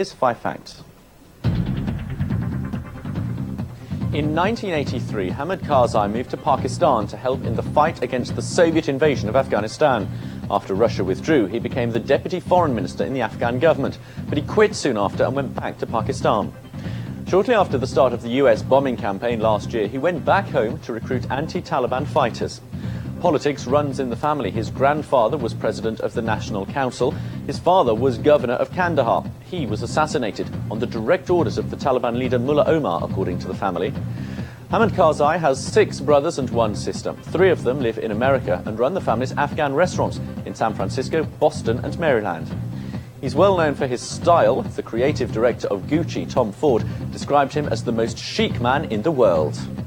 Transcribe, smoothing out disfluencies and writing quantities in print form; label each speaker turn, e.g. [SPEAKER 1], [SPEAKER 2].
[SPEAKER 1] Here's 5 facts. In 1983, Hamid Karzai moved to Pakistan to help in the fight against the Soviet invasion of Afghanistan. After Russia withdrew, he became the deputy foreign minister in the Afghan government, but he quit soon after and went back to Pakistan. Shortly after the start of the US bombing campaign last year, he went back home to recruit anti-Taliban fighters. Politics runs in the family. His grandfather was president of the National Council. His father was governor of Kandahar. He was assassinated on the direct orders of the Taliban leader Mullah Omar, according to the family. Hamid Karzai has 6 brothers and 1 sister. 3 of them live in America and run the family's Afghan restaurants in San Francisco, Boston and Maryland. He's well known for his style. The creative director of Gucci, Tom Ford, described him as the most chic man in the world.